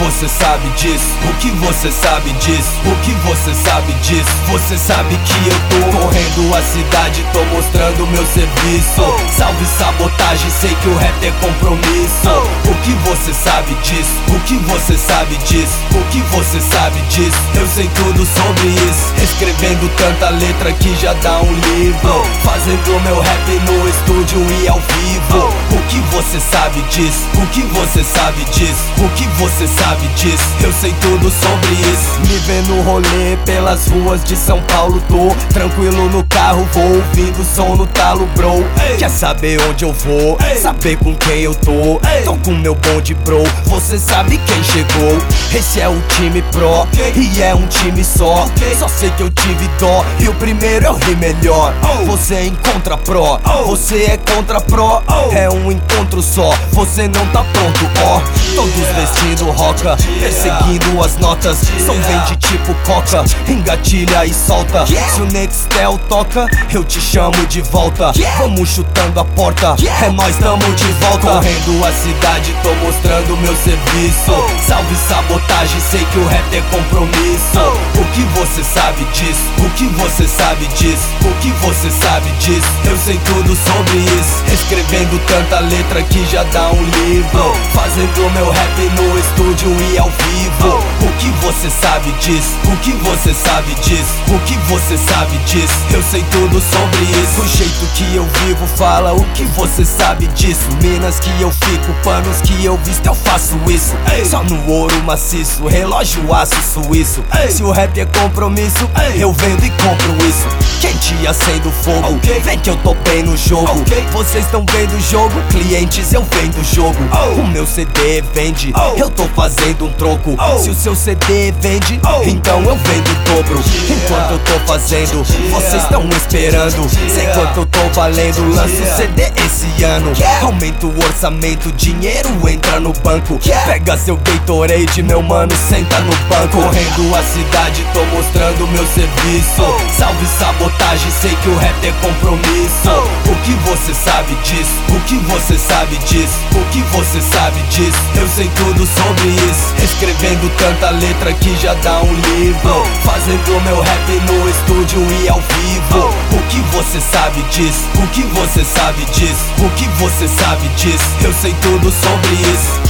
você sabe disso? O que você sabe disso? O que você sabe disso? Você sabe que eu tô correndo a cidade, tô mostrando meu serviço. Salve sabotagem, sei que o rap é compromisso. O que você sabe disso? O que você sabe disso? O que você sabe disso? Eu sei tudo sobre isso. Escrevendo tanta letra que já dá um livro. Fazendo meu rap no estúdio e ao vivo. O que você sabe disso? O que você sabe disso? O que você sabe disso? Eu sei tudo sobre isso. Me vê no rolê pelas ruas de São Paulo, tô tranquilo no carro, vou ouvindo som no talo, bro. Quer saber onde eu vou? Saber com quem eu tô? Tô com meu bonde, bro. Você sabe quem chegou? Esse é o time pro e é um time só. Só sei que eu tive dó e o primeiro eu ri melhor. Você encontra pro, você é contra pro. É um encontro só, você não tá pronto, ó. Todos vestindo roca, perseguindo as notas. Som vende tipo coca, engatilha e solta. Se o Nextel toca, eu te chamo de volta. Vamos chutando a porta, é nós tamo de volta. Correndo a cidade, tô mostrando meu serviço. Salve sabotagem, sei que o rap é compromisso. O que você sabe disso? O que você sabe disso? O que você sabe disso? Eu sei tudo sobre isso. Escrevendo tanta letra que já dá um livro. Fazendo meu rap no estúdio e ao vivo. O que você sabe disso? O que você sabe disso? O que você sabe disso? Eu sei tudo sobre isso. O jeito que eu vivo fala o que você sabe disso. Minas que eu fico, panos que eu visto, eu faço isso. Só no ouro maciço, relógio aço suíço. Se o rap é compromisso, eu vendo e compro isso. Quem te acende o fogo, vem que eu tô bem no jogo. Vocês tão vendo o jogo, clientes eu vendo o jogo. O meu CD vende, eu tô fazendo um troco. Se o seu CD vende, então eu vendo o dobro. Enquanto eu tô fazendo, vocês tão esperando. Sei quanto eu tô valendo, lanço CD esse ano. Aumenta o orçamento, dinheiro entra no banco. Pega seu Gatorade, meu mano, senta no banco. Correndo a cidade, tô mostrando meu serviço. Salve sabotagem, sei que o rap é compromisso. O que você sabe disso? O que você sabe disso? O que você sabe disso? Eu sei tudo sobre isso. Escrevendo tanta letra que já dá um livro. Fazendo meu rap no estúdio e ao vivo. O que você sabe disso? O que você sabe disso? O que você sabe disso? Eu sei tudo sobre isso.